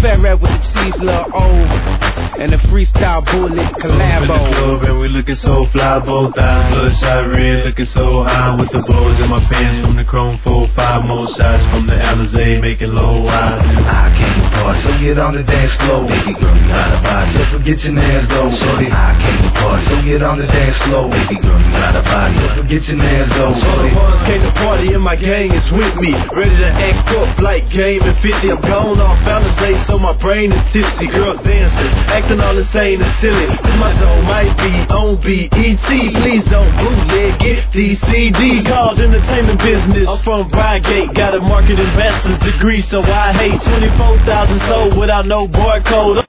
Fat Rap with the cheese, Lil O, and the freestyle bullet collabo. In the club and we looking so fly, both eyes bloodshot red, looking so high with the blows in my pants from the chrome 4-5, more shots from the Alizé, making low wide. I came to party, so get on the dance floor. Baby girl, you got a body, so forget your nails though. Shorty, I came to party, so get on the dance floor. Baby girl, you got a body, so forget your nails though. All the ones came to party and my gang is with me, ready to act up like Game and 50. I'm gone off Alizé, so my brain is tipsy. Girls dancing, acting all insane and silly. My zone might be on BET. Please don't bootleg, get TCD. Called entertainment business. I'm from Brygate, got a marketing bachelor's degree, so I hate 24,000 sold without no barcode.